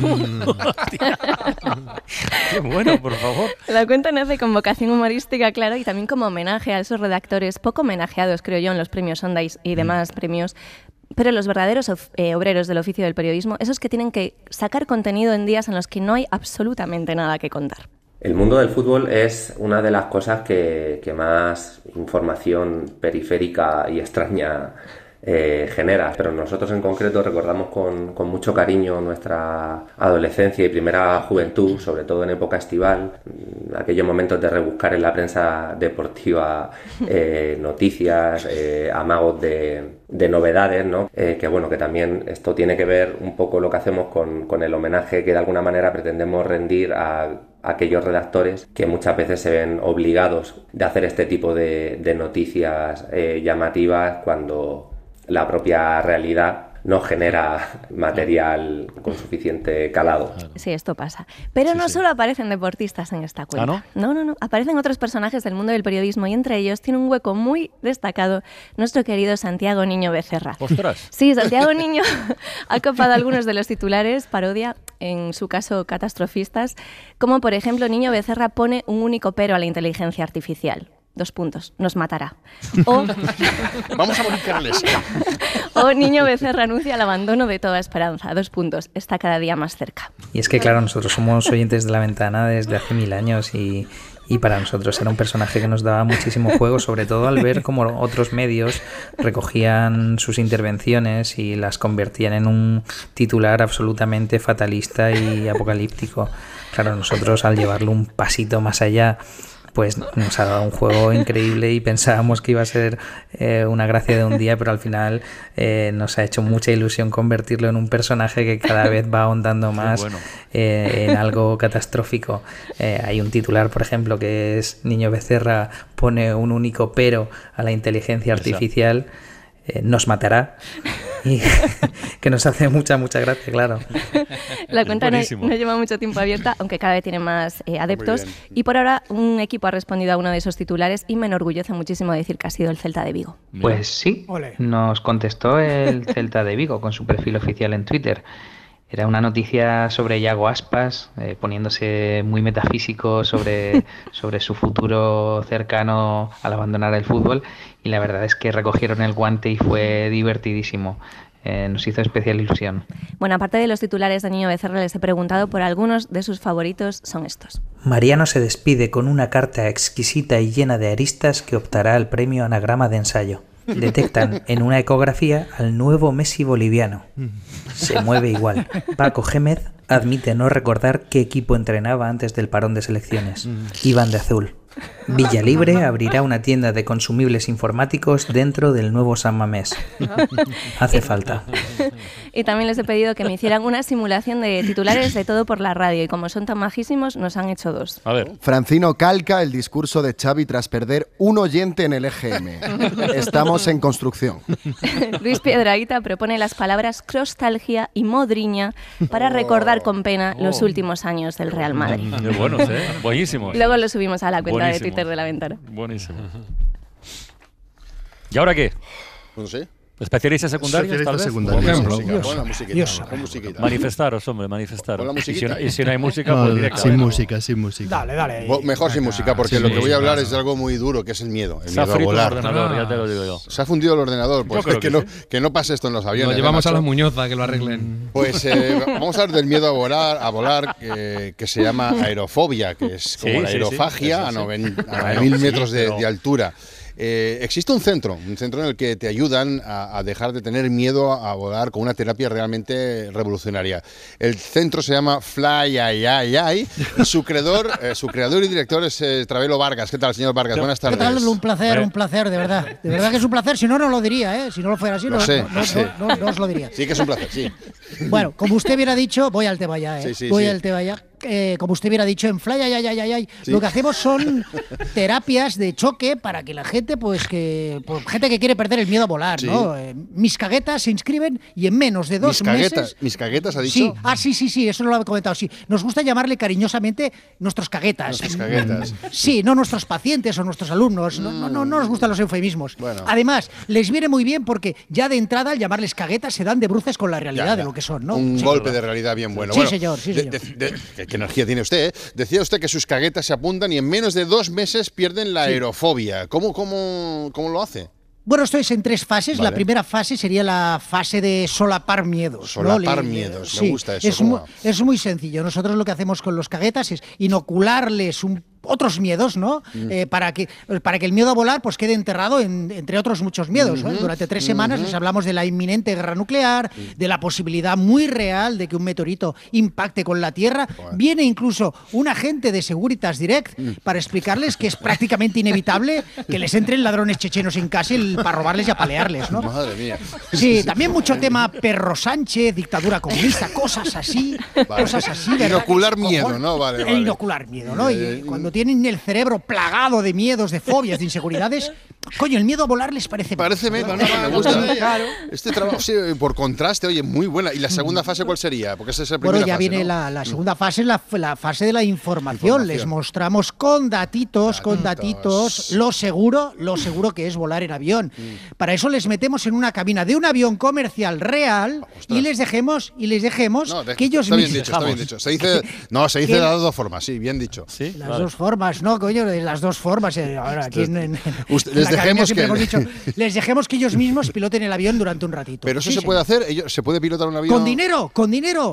Qué bueno, por favor. La cuenta nace con vocación humorística, claro, y también como homenaje a esos redactores poco homenajeados, creo yo, en los premios Ondas y demás mm. premios. Pero los verdaderos of, eh, obreros del oficio del periodismo, esos que tienen que sacar contenido en días en los que no hay absolutamente nada que contar. El mundo del fútbol es una de las cosas que, que más información periférica y extraña eh, genera, pero nosotros en concreto recordamos con, con mucho cariño nuestra adolescencia y primera juventud, sobre todo en época estival, aquellos momentos de rebuscar en la prensa deportiva eh, noticias, eh, amagos de, de novedades, ¿no? Eh, que bueno, que también esto tiene que ver un poco lo que hacemos con, con el homenaje que de alguna manera pretendemos rendir a aquellos redactores que muchas veces se ven obligados de hacer este tipo de, de noticias eh, llamativas cuando la propia realidad no genera material con suficiente calado. Sí, esto pasa. Pero Sí, no sí. solo aparecen deportistas en esta cuenta. ¿Ah, no? No, no, no. Aparecen otros personajes del mundo del periodismo y entre ellos tiene un hueco muy destacado nuestro querido Santiago Niño Becerra. ¡Ostras! Sí, Santiago Niño ha copado algunos de los titulares, parodia, en su caso catastrofistas, como por ejemplo Niño Becerra pone un único pero a la inteligencia artificial. Dos puntos, nos matará. O, Vamos a modificarles. o Niño Becerra anuncia el abandono de toda esperanza. Dos puntos, está cada día más cerca. Y es que, claro, nosotros somos oyentes de La Ventana desde hace mil años y, y para nosotros era un personaje que nos daba muchísimo juego, sobre todo al ver cómo otros medios recogían sus intervenciones y las convertían en un titular absolutamente fatalista y apocalíptico. Claro, nosotros al llevarlo un pasito más allá, pues nos ha dado un juego increíble y pensábamos que iba a ser eh, una gracia de un día, pero al final eh, nos ha hecho mucha ilusión convertirlo en un personaje que cada vez va ahondando más bueno. eh, en algo catastrófico. Eh, hay un titular, por ejemplo, que es Niño Becerra pone un único pero a la inteligencia artificial, eh, nos matará. Y que nos hace mucha, mucha gracia, claro. La cuenta no, buenísimo. no lleva mucho tiempo abierta, aunque cada vez tiene más eh, adeptos. bien. Y por ahora un equipo ha respondido a uno de esos titulares y me enorgullece muchísimo decir que ha sido el Celta de Vigo. Pues sí, nos contestó el Celta de Vigo con su perfil oficial en Twitter. Era una noticia sobre Yago Aspas, eh, poniéndose muy metafísico sobre, sobre su futuro cercano al abandonar el fútbol, y la verdad es que recogieron el guante y fue divertidísimo. Eh, nos hizo especial ilusión. Bueno, aparte de los titulares de Niño Becerra, les he preguntado por algunos de sus favoritos, son estos. Mariano se despide con una carta exquisita y llena de aristas que optará al premio Anagrama de Ensayo. Detectan en una ecografía al nuevo Messi boliviano. Se mueve igual. Paco Gémez admite no recordar qué equipo entrenaba antes del parón de selecciones. Iban de azul. Villalibre abrirá una tienda de consumibles informáticos dentro del nuevo San Mamés. Hace falta. Y también les he pedido que me hicieran una simulación de titulares de todo por la radio y como son tan majísimos nos han hecho dos. A ver. Francino calca el discurso de Xavi tras perder un oyente en el E G M. Estamos en construcción. Luis Piedrahita propone las palabras crostalgia y modriña para recordar con pena los Oh. últimos años del Real Madrid. Qué buenos, ¿eh? Buenísimos. Luego lo subimos a la cuenta Buenísimo. de Twitter de La Ventana. Buenísimo. ¿Y ahora qué? No sé. ¿Especialistas secundarios, tal vez? secundarios. Por ejemplo. Música, pon la musiquita, Dios. pon musiquita. Manifestaros, hombre, manifestaros. Pon la Y si, musiquita. no, y si no hay música, No, pues sin directamente. música, sin música. Dale, dale. Bo- Mejor sin música, porque sí, lo que voy a hablar claro. es de algo muy duro, que es el miedo. El Se ha miedo a frito el volar. ordenador, ya te lo digo yo. Se ha fundido el ordenador. Pues Yo creo que, que no, sí. que no pase esto en los aviones. Lo llevamos ¿eh, a la macho? Muñoza, que lo arreglen. Pues eh, vamos a hablar del miedo a volar, a volar que, que se llama aerofobia, que es como Sí, la sí, sí. aerofagia Eso a sí. nueve Claro, mil sí, metros de, pero- de altura. Eh, existe un centro, un centro en el que te ayudan a, a dejar de tener miedo a, a volar con una terapia realmente revolucionaria. El centro se llama Fly Ay Ay Ay y su creador, eh, su creador y director es eh, Travelo Vargas. ¿Qué tal, señor Vargas? Buenas ¿Qué tardes. tal? Un placer, Hombre. un placer, de verdad. De verdad que es un placer. Si no, no lo diría, ¿eh? Si no lo fuera así, Lo no, sé, no, lo no, sé. no, no- no os lo diría. Sí que es un placer, sí. Bueno, como usted hubiera dicho, voy al tema ya, ¿eh? Sí, sí, voy sí. al tema ya. Eh, como usted hubiera dicho en Fly, ay, ay, ay, ay, ay, Sí. lo que hacemos son terapias de choque para que la gente, pues que, pues, gente que quiere perder el miedo a volar, Sí. ¿no? Eh, mis caguetas se inscriben y en menos de dos Mis caguetas, meses. mis caguetas, ha dicho. Sí, ah, sí, sí, sí, eso no lo he comentado. Sí, nos gusta llamarle cariñosamente nuestros caguetas. Nuestros caguetas. Sí, no nuestros pacientes o nuestros alumnos. No, no, no, no nos gustan los eufemismos. Bueno. Además, les viene muy bien porque ya de entrada al llamarles caguetas se dan de bruces con la realidad Ya, ya. de lo que son, ¿no? Un Sí. golpe de realidad bien bueno. Sí, Bueno, señor, sí, de- señor. de- de- ¿qué, qué energía tiene usted? ¿eh? Decía usted que sus caguetas se apuntan y en menos de dos meses pierden la Sí. aerofobia. ¿Cómo, cómo, cómo lo hace? Bueno, esto es en tres fases. La Vale. primera fase sería la fase de solapar miedos. ¿no? Solapar Le- miedos, me sí, gusta eso, Es, ¿cómo mu- va? es muy sencillo. Nosotros lo que hacemos con los caguetas es inocularles un otros miedos, ¿no? Mm. Eh, para que para que el miedo a volar pues quede enterrado en- entre otros muchos miedos. ¿no? Ujú, Durante tres semanas ujú. les hablamos de la inminente guerra nuclear, de la posibilidad muy real de que un meteorito impacte con la Tierra. Viene incluso un agente de Securitas Direct Mm. para explicarles que es prácticamente inevitable que les entren ladrones chechenos en casa y- para robarles y apalearles, ¿no? Madre mía. Sí, también mucho tema Perro Sánchez, dictadura comunista, cosas así, Vale. cosas así. ¿verdad? Inocular Que- miedo, cojón, ¿no? Vale, el vale. inocular miedo, ¿no? Eh, Y cuando tienen el cerebro plagado de miedos, de fobias, de inseguridades, Coño, el miedo a volar les parece... Parece me, no, no, me gusta. Claro. Este trabajo, sí, por contraste, oye, muy buena. ¿Y la segunda fase cuál sería? Porque esa es la primera Bueno, ya fase, viene ¿no? la, la segunda fase, la, la fase de la información. información. Les mostramos con datitos, con datitos, lo seguro, lo seguro que es volar en avión. Mm. Para eso les metemos en una cabina de un avión comercial real Ostras. y les dejemos, y les dejemos no, de, que ellos está mismos... Bien dicho, está bien dicho. Se dice, no, se dice de las dos formas, sí, bien dicho. ¿Sí? Las vale. dos formas, no, coño, de las dos formas. Ahora, aquí en, en, Usted, les dejemos que... hemos dicho, les dejemos que ellos mismos piloten el avión durante un ratito. Pero eso sí, se sí. puede hacer, ellos, se puede pilotar un avión. Con dinero, con dinero.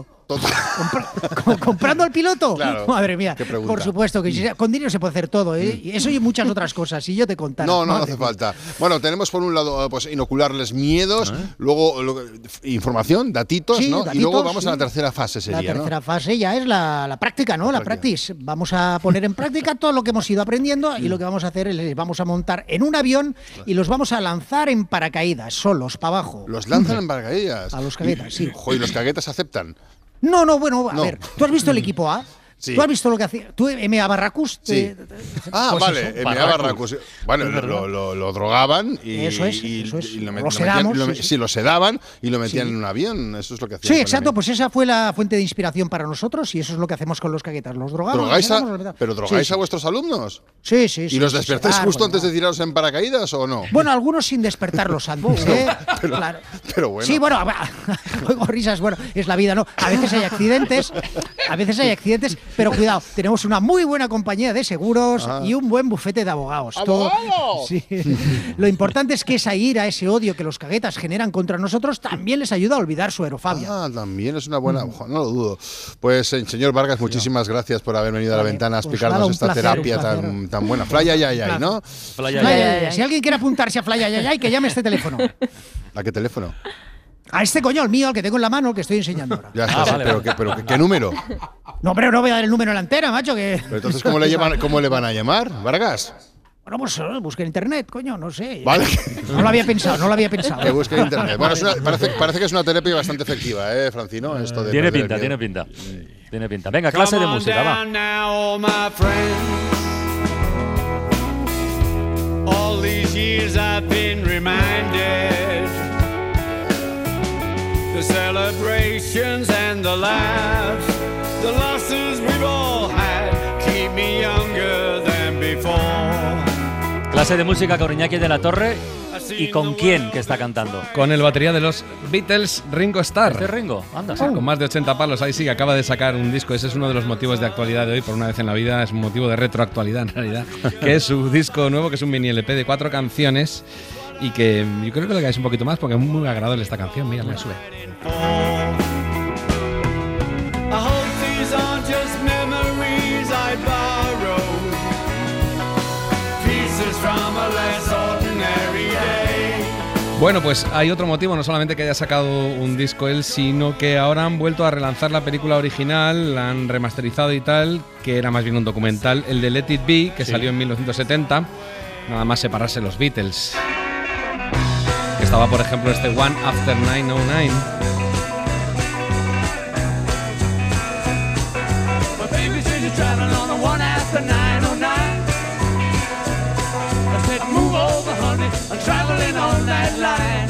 Compra, ¿Comprando al piloto? Claro, madre mía, por supuesto que si, con dinero se puede hacer todo, ¿eh? Y eso y muchas otras cosas, y yo te contara. No, no, no hace falta. Bueno, tenemos por un lado pues inocularles miedos, ¿Eh? luego lo, información, datitos, sí, ¿no? Datitos, y luego vamos sí. a la tercera fase, sería, La tercera ¿no? fase ya es la, la práctica, ¿no? La, la practice. Vamos a poner en práctica todo lo que hemos ido aprendiendo mm. y lo que vamos a hacer es les vamos a montar en un avión y los vamos a lanzar en paracaídas, solos, para abajo. ¿Los lanzan en paracaídas? A los caguetas, sí. Joder, ¿y los caguetas aceptan? No, no, bueno, a no. ver, ¿tú has visto el equipo A? Sí. ¿Tú has visto lo que hacía? ¿Tú, M A Barracus? Sí. Ah, pues vale, M A Barracus. Bueno, lo, lo, lo drogaban y, eso es, y, eso es. y lo, met, lo sedamos. Lo metían, sí, lo, sí. sí, lo sedaban y lo metían sí. en un avión. Eso es lo que hacían. Sí, exacto, pues esa fue la fuente de inspiración para nosotros y eso es lo que hacemos con los caguetas. Los drogamos. ¿Drogáis los sedamos, a, ¿Pero drogáis sí, a vuestros alumnos? Sí, sí. ¿Y sí, los sí, despertáis sí, justo claro, antes bueno. de tiraros en paracaídas o no? Bueno, algunos sin despertarlos antes, ¿eh? pero, claro. pero bueno. Sí, bueno, oigo risas, bueno, es la vida, ¿no? A veces hay accidentes, a veces hay accidentes, pero cuidado, tenemos una muy buena compañía de seguros ah. y un buen bufete de abogados. ¡Abogados! Todo, sí. Lo importante es que esa ira, ese odio que los caguetas generan contra nosotros también les ayuda a olvidar su aerofobia. Ah, también es una buena... Mm. No lo dudo. Pues, señor Vargas, muchísimas gracias por haber venido a la ventana a explicarnos pues nada, esta placer, terapia tan, tan buena. Fly ay ay ay, ¿no? Fly ay ay ay. Si alguien quiere apuntarse a Fly ay ay ay, que llame este teléfono. ¿A qué teléfono? A este coño, al mío, al que tengo en la mano, que estoy enseñando ahora. Ya está, ah, vale, pero, vale. ¿qué, pero ¿qué, ¿qué número? No, pero no voy a dar el número en la antena, macho. Que... Pero entonces, ¿cómo le, llaman, ¿cómo le van a llamar, Vargas? Bueno, pues busque en internet, coño, no sé. Vale. No lo había pensado, no lo había pensado. Que busque en internet. Bueno, es una, parece, parece que es una terapia bastante efectiva, ¿eh, Francino? Esto de tiene pinta, tiene pinta. Tiene pinta. Venga, clase de música, va. Now, my all these years I've been reminded the celebrations and the laughs, the losses we've all had keep me younger than before. Clase de música con Iñaki de la Torre. ¿Y con quién que está cantando? Con el batería de los Beatles, Ringo Starr. ¿Este Ringo? Anda. Sí, con más de ochenta palos, ahí sí, que acaba de sacar un disco. Ese es uno de los motivos de actualidad de hoy, por una vez en la vida, es un motivo de retroactualidad en realidad, que es su disco nuevo, que es un mini L P de cuatro canciones y que yo creo que le caes un poquito más porque es muy agradable esta canción. Mira, me sube. Bueno, pues hay otro motivo, no solamente que haya sacado un disco él, sino que ahora han vuelto a relanzar la película original, la han remasterizado y tal, que era más bien un documental, el de Let It Be, que sí. salió en mil novecientos setenta, nada más separarse los Beatles. Estaba, por ejemplo, este One After nueve oh nueve. I'm traveling on that line.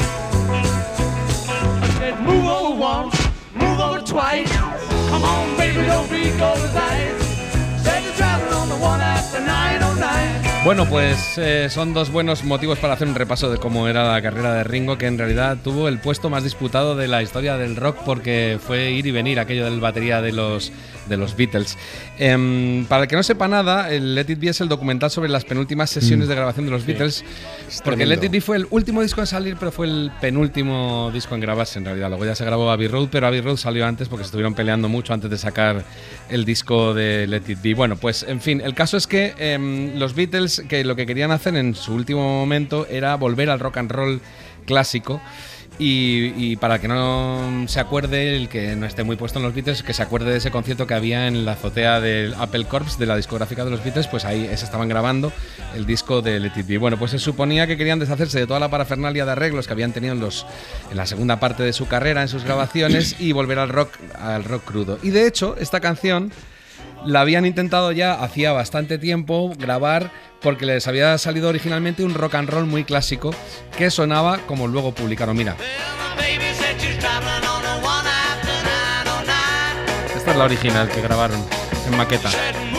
I said, move over once, move over twice. Come on, baby, don't be cold as ice. Said you're traveling on the one after nine oh nine. Bueno, pues eh, son dos buenos motivos para hacer un repaso de cómo era la carrera de Ringo, que en realidad tuvo el puesto más disputado de la historia del rock porque fue ir y venir aquello del batería de los, de los Beatles. Eh, para el que no sepa nada, el Let It Be es el documental sobre las penúltimas sesiones mm. de grabación de los sí. Beatles, es porque tremendo. Let It Be fue el último disco en salir, pero fue el penúltimo disco en grabarse en realidad. Luego ya se grabó Abbey Road, pero Abbey Road salió antes porque se estuvieron peleando mucho antes de sacar el disco de Let It Be. Bueno, pues en fin, el caso es que eh, los Beatles, que lo que querían hacer en su último momento era volver al rock and roll clásico. Y, y para que no se acuerde, el que no esté muy puesto en los Beatles, que se acuerde de ese concierto que había en la azotea del Apple Corps, de la discográfica de los Beatles, pues ahí se estaban grabando el disco de Let It Be. Bueno, pues se suponía que querían deshacerse de toda la parafernalia de arreglos que habían tenido en, los, en la segunda parte de su carrera, en sus grabaciones, y volver al rock, al rock crudo. Y de hecho, esta canción la habían intentado ya hacía bastante tiempo grabar porque les había salido originalmente un rock and roll muy clásico que sonaba como luego publicaron. Mira. Esta es la original que grabaron en maqueta.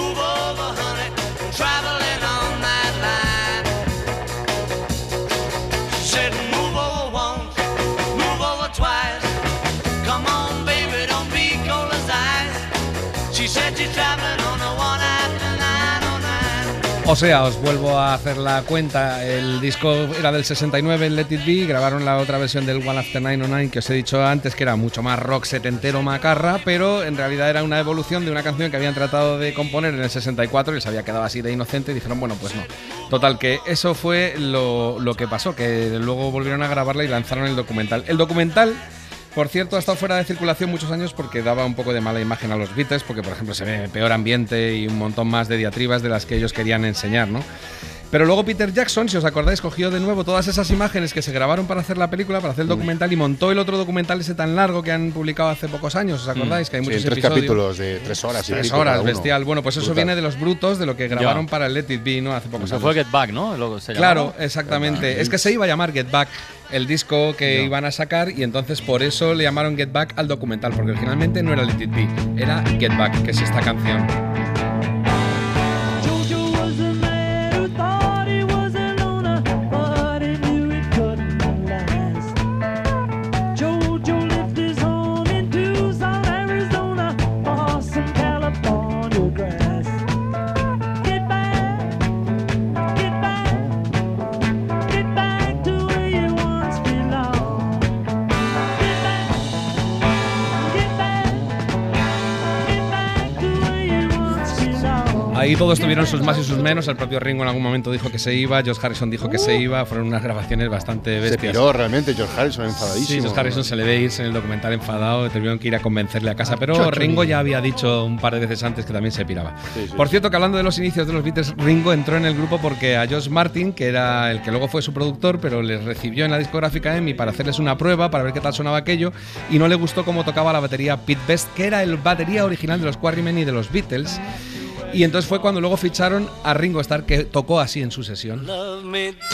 O sea, os vuelvo a hacer la cuenta, el disco era del sesenta y nueve, el Let It Be, grabaron la otra versión del One After nine oh nine que os he dicho antes, que era mucho más rock setentero macarra, pero en realidad era una evolución de una canción que habían tratado de componer en el sesenta y cuatro y les había quedado así de inocente y dijeron, bueno, pues no. Total, que eso fue lo, lo que pasó, que luego volvieron a grabarla y lanzaron el documental. El documental... Por cierto, ha estado fuera de circulación muchos años porque daba un poco de mala imagen a los Beatles, porque por ejemplo se ve peor ambiente y un montón más de diatribas de las que ellos querían enseñar, ¿no? Pero luego Peter Jackson, si os acordáis, cogió de nuevo todas esas imágenes que se grabaron para hacer la película, para hacer el documental, y montó el otro documental ese tan largo que han publicado hace pocos años, ¿os acordáis? Mm. Que hay muchos sí, tres episodios. capítulos de tres horas. Y tres horas, bestial. Bueno, pues eso Brutal. Viene de los brutos de lo que grabaron Ya. para el Let It Be, ¿no? Hace pocos Eso años. fue Get Back, ¿no? Lo se Claro, llamaba. exactamente. Es que se iba a llamar Get Back el disco que Ya. iban a sacar y entonces por eso le llamaron Get Back al documental, porque originalmente no era Let It Be, era Get Back, que es esta canción. Ahí todos tuvieron sus más y sus menos. El propio Ringo en algún momento dijo que se iba, George Harrison dijo que se iba. Fueron unas grabaciones bastante bestias. Se piró realmente George Harrison enfadadísimo. Sí, George Harrison se le ve irse en el documental enfadado. Tuvieron que ir a convencerle a casa. Pero Chocho. Ringo ya había dicho un par de veces antes que también se piraba. Sí, sí. Por cierto, que hablando de los inicios de los Beatles, Ringo entró en el grupo porque a George Martin, que era el que luego fue su productor, pero les recibió en la discográfica EMI para hacerles una prueba, para ver qué tal sonaba aquello, y no le gustó cómo tocaba la batería Pete Best, que era el batería original de los Quarrymen y de los Beatles. Y entonces fue cuando luego ficharon a Ringo Starr, que tocó así en su sesión. Love me do.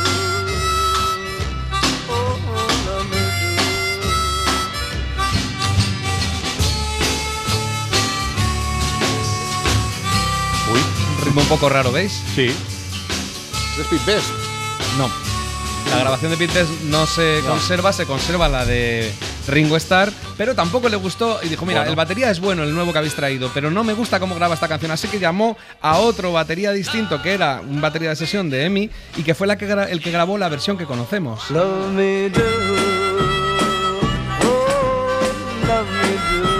Uy, un ritmo un poco raro, ¿veis? Sí. ¿Es Pete Best? No. La grabación de Pete Best no se No. conserva, se conserva la de Ringo Starr, pero tampoco le gustó y dijo, mira, Bueno. el batería es bueno, el nuevo que habéis traído, pero no me gusta cómo graba esta canción, así que llamó a otro batería distinto, que era un batería de sesión de EMI, y que fue la que gra- el que grabó la versión que conocemos. Love me do. Oh, love me do.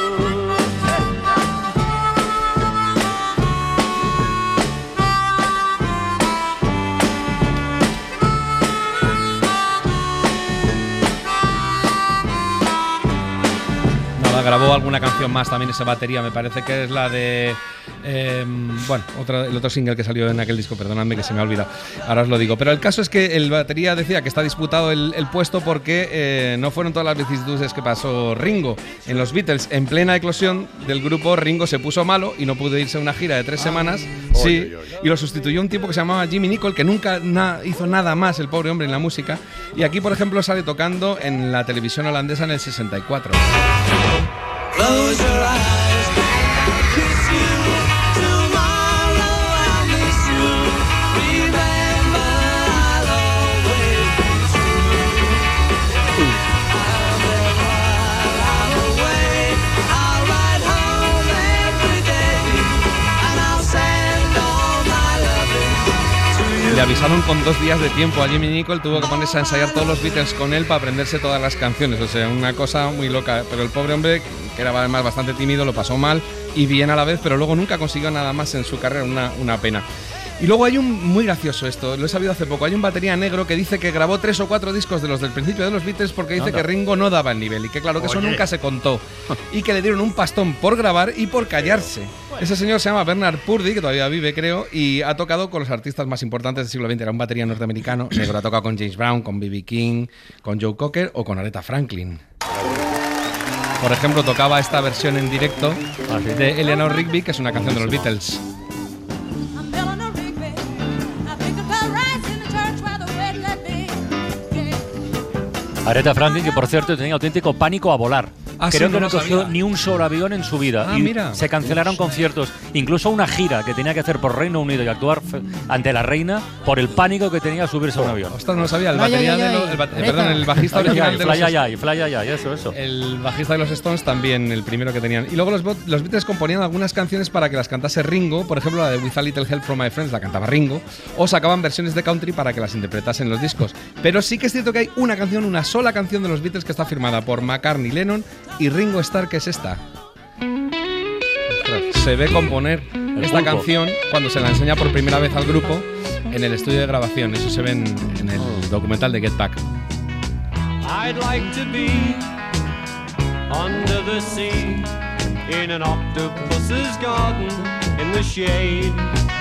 Nada, grabó alguna canción más también esa batería, me parece que es la de... eh, bueno, otra, el otro single que salió en aquel disco, perdonadme que se me ha olvidado, ahora os lo digo. Pero el caso es que el batería decía que está disputado el, el puesto porque eh, no fueron todas las vicisitudes que pasó Ringo. En los Beatles, en plena eclosión del grupo, Ringo se puso malo y no pudo irse a una gira de tres semanas. Sí, Oy, oy, oy. y lo sustituyó un tipo que se llamaba Jimmy Nicol, que nunca na- hizo nada más, el pobre hombre, en la música. Y aquí, por ejemplo, sale tocando en la televisión holandesa en el sesenta y cuatro. Close your eyes. I'll kiss you. Tomorrow I'll miss you. Remember, I'll always be true. I'll live while I'm away. I'll ride home every day. And I'll send all my loving to you. Le avisaron con dos días de tiempo a Jimmy Nicol, tuvo que ponerse a ensayar todos los Beatles con él para aprenderse todas las canciones, o sea, una cosa muy loca. Pero el pobre hombre, que era además bastante tímido, lo pasó mal y bien a la vez, pero luego nunca consiguió nada más en su carrera, una, una pena. Y luego hay un muy gracioso esto, lo he sabido hace poco, hay un batería negro que dice que grabó tres o cuatro discos de los del principio de los Beatles porque dice Anda. que Ringo no daba el nivel y que claro que eso Oye. nunca se contó y que le dieron un pastón por grabar y por callarse. Ese señor se llama Bernard Purdy, que todavía vive creo, y ha tocado con los artistas más importantes del siglo veinte, era un batería norteamericano, negro, ha tocado con James Brown, con B B King, con Joe Cocker o con Aretha Franklin. Por ejemplo, tocaba esta versión en directo de Eleanor Rigby, que es una canción de los Beatles. Aretha Franklin, que por cierto tenía auténtico pánico a volar. Ah, Creo sí, que no no lo cogió sabía. ni un solo avión en su vida. Ah, y mira. se cancelaron conciertos, incluso una gira que tenía que hacer por Reino Unido y actuar fe- ante la reina por el pánico que tenía a subirse a un avión. Ostras, no lo sabía. El Fly, batería ay, de ay, lo- ay. el ba- eh, Aretha. perdón, el bajista Fly, original ay, de fly, los ay, ay, fly, ay, ay, eso, eso. El bajista de los Stones también, el primero que tenían. Y luego los, Bo- los Beatles componían algunas canciones para que las cantase Ringo, por ejemplo la de With a Little Help from My Friends la cantaba Ringo, o sacaban versiones de country para que las interpretasen los discos. Pero sí que es cierto que hay una canción, una sola canción de los Beatles que está firmada por McCartney, Lennon y Ringo Starr, que es esta. Se ve componer esta pulpo. canción cuando se la enseña por primera vez al grupo en el estudio de grabación. Eso se ve en, en el documental de Get Back. I'd like to be under the sea in an octopus's garden in the shade.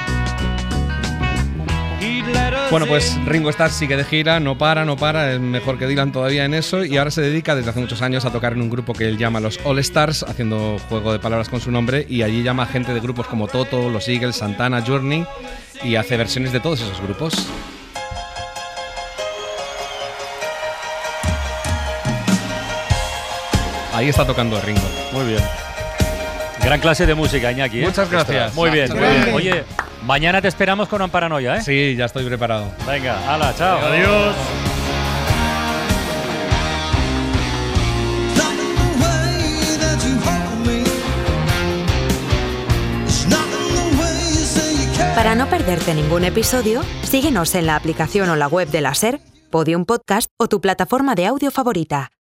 He'd let us Bueno, pues in. Ringo Starr sigue de gira, no para, no para, es mejor que Dylan todavía en eso, y ahora se dedica desde hace muchos años a tocar en un grupo que él llama los All Stars, haciendo juego de palabras con su nombre, y allí llama a gente de grupos como Toto, los Eagles, Santana, Journey, y hace versiones de todos esos grupos. Ahí está tocando Ringo. Muy bien. Gran clase de música, Iñaki. ¿eh? Muchas gracias. Muy bien, muy Grande. bien. Oye, mañana te esperamos con Amparanoia, ¿eh? Sí, ya estoy preparado. Venga, hala, chao. Adiós. Para no perderte ningún episodio, síguenos en la aplicación o la web de la SER, Podium Podcast o tu plataforma de audio favorita.